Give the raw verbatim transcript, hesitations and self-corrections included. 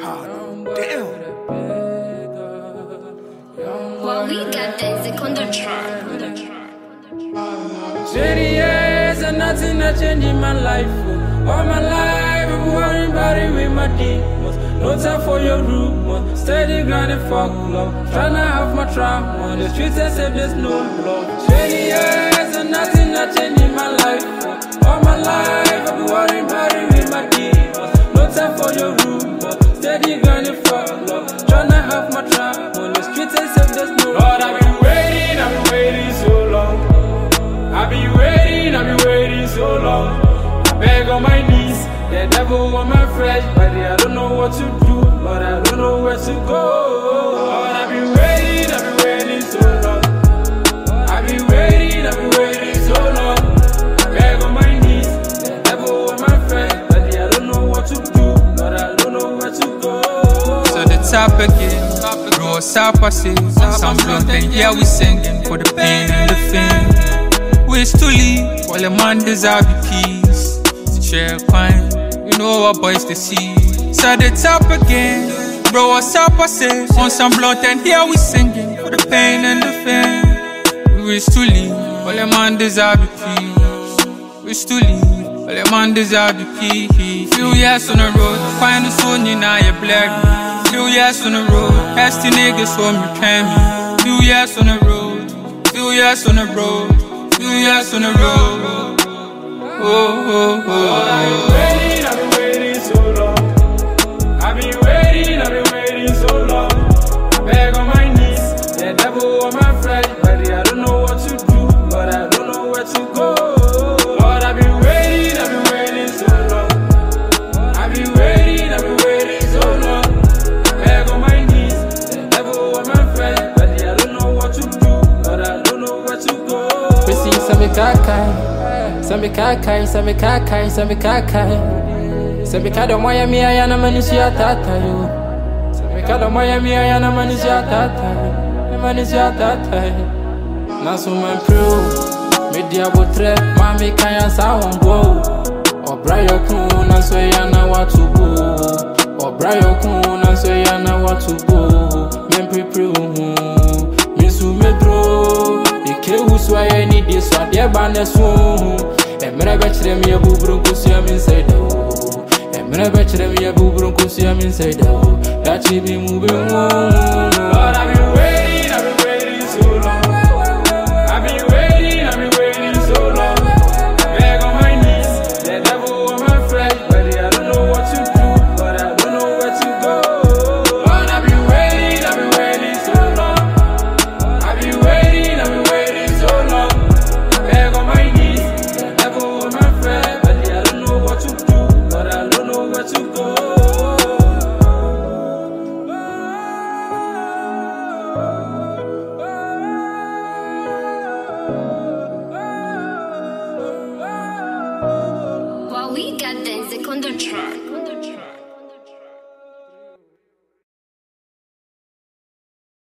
God damn. Well, we got Denzik on the track. twenty years and nothing that changed in my life. Oh. All my life, I'm worrying about it with my demons. No time for your rumors. Steady grinding for love. Tryna have my trauma. The streets they say there's no love. twenty years and nothing that changed in my life. Oh. All my life, I'm worrying about it with my demons. No time for your rumors. Steady grinding for love. Tryna have my trauma. The streets they say there's no love. Lord, I've been waiting, I've been waiting so long. I've been waiting, I've been waiting so long. I beg on my knees, the devil want my flesh, but I don't know what to do, but I don't know where to go. Lord, I've been waiting, I've been waiting so long. I've been waiting, I've been waiting so long. I beg on my knees, the devil want my flesh, but I don't know what to do, but I don't know where to go. So the top again, bro, stop I say, some blunt and yeah we singing for the pain and the fame. Ways to leave, while a man deserve the peace. To share a crime, you know what boys they see. So the top again, bro, what's up I say? On some blunt and here we singing for the pain and the fame. Ways to leave, while a man deserve the peace. Ways to leave, while a man deserve the peace. Few years on the road, find the soul in your blood. Few years on the road, cast the niggas home you can me. Few years on the road, few years on the road. Few years on the road. Oh, oh, oh. Lord, I've been waiting, I've been waiting so long. I've been waiting, I've been waiting so long. I beg on my knees, the devil on my flesh, but I don't know what to do, but I don't know where to go. Lord, I've been waiting, I've been waiting so long. I've been waiting, I've been waiting so long. I beg on my knees, the devil on my flesh, but I don't know what to do, but I don't know where to go. Sami kakai, sami kakai, sami kakai, sami kakai. Sami kada moya mi ayana manisia tata yo. Sami kada moya mi ayana manisia tata, manisia tata. Nasu man pro, media botre, mami kaya sawan go. Obrayo kuna so yana watu go. Obrayo kuna so yana watu go. Men prepare misu medro. Who's why I need this one, dear Banderswoon. And when I bet them, your boobrun could see him inside the hole. And when I bet them, your boobrun could see him inside the hole. That she be moving on. Lord, I've been waiting, I've been waiting so long. I've been waiting, I've been waiting so long. I beg on my knees, the devil on my flesh, but I don't know what to do, but I don't know where to go. Lord, I've been waiting, I've been waiting so long. I've been waiting, I've been waiting. Well, we got Denzik on the track.